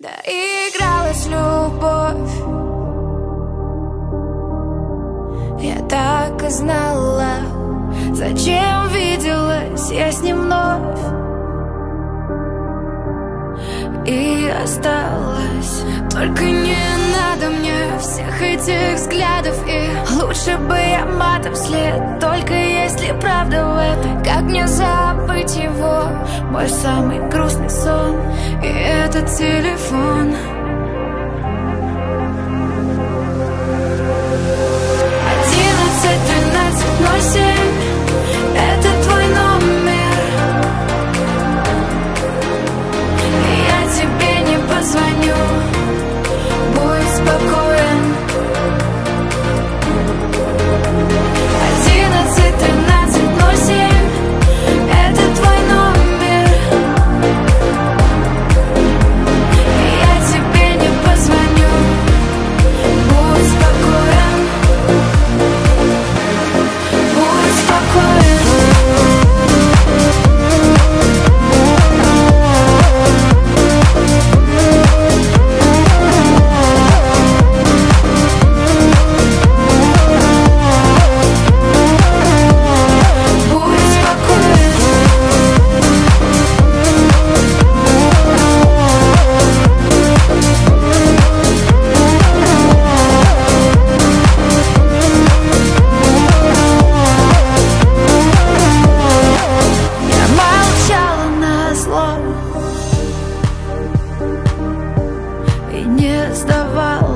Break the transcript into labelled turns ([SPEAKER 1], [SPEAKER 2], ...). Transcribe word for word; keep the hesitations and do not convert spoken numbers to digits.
[SPEAKER 1] Доигралась любовь, я так и знала. Зачем виделась я с ним вновь и осталась. Только не надо мне всех этих взглядов, и лучше бы я матом след. Только если правда в этом, как мне забыть его? Мой самый грустный сон и этот телефон. Одиннадцать тринадцать ноль семь, это твой номер. Я тебе не позвоню, будь спокоен. Одиннадцать тринадцать ноль семь, это твой номер. Я тебе не позвоню, будь спокоен. Будь спокоен. И не сдавала